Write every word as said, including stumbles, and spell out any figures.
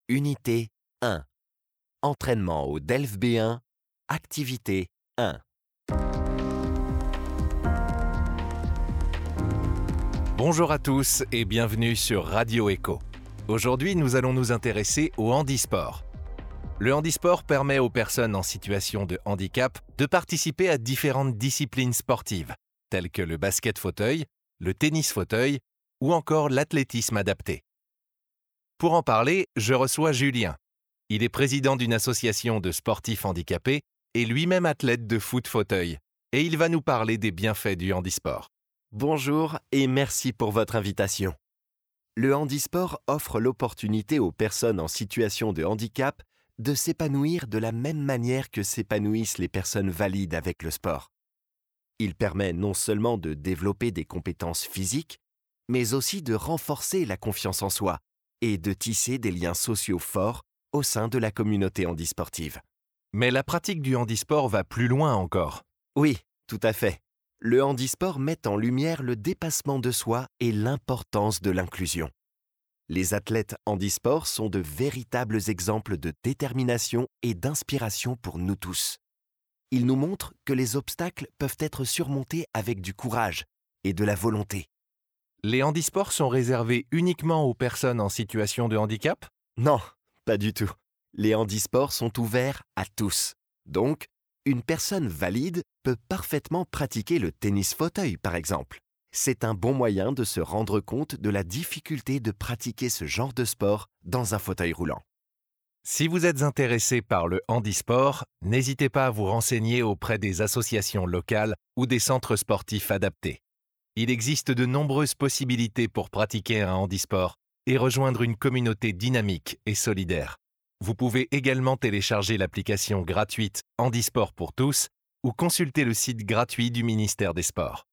Unité un. Entraînement au D E L F B un. Activité un. Bonjour à tous et bienvenue sur Radio Echo. Aujourd'hui, nous allons nous intéresser au handisport. Le handisport permet aux personnes en situation de handicap de participer à différentes disciplines sportives, telles que le basket fauteuil, le tennis fauteuil ou encore l'athlétisme adapté. Pour en parler, je reçois Julien. Il est président d'une association de sportifs handicapés et lui-même athlète de foot fauteuil. Et il va nous parler des bienfaits du handisport. Bonjour et merci pour votre invitation. Le handisport offre l'opportunité aux personnes en situation de handicap de s'épanouir de la même manière que s'épanouissent les personnes valides avec le sport. Il permet non seulement de développer des compétences physiques, mais aussi de renforcer la confiance en soi et de tisser des liens sociaux forts au sein de la communauté handisportive. Mais la pratique du handisport va plus loin encore. Oui, tout à fait. Le handisport met en lumière le dépassement de soi et l'importance de l'inclusion. Les athlètes handisport sont de véritables exemples de détermination et d'inspiration pour nous tous. Ils nous montrent que les obstacles peuvent être surmontés avec du courage et de la volonté. Les handisports sont réservés uniquement aux personnes en situation de handicap ? Non, pas du tout. Les handisports sont ouverts à tous. Donc, une personne valide peut parfaitement pratiquer le tennis fauteuil, par exemple. C'est un bon moyen de se rendre compte de la difficulté de pratiquer ce genre de sport dans un fauteuil roulant. Si vous êtes intéressé par le handisport, n'hésitez pas à vous renseigner auprès des associations locales ou des centres sportifs adaptés. Il existe de nombreuses possibilités pour pratiquer un handisport et rejoindre une communauté dynamique et solidaire. Vous pouvez également télécharger l'application gratuite Handisport pour tous ou consulter le site gratuit du ministère des Sports.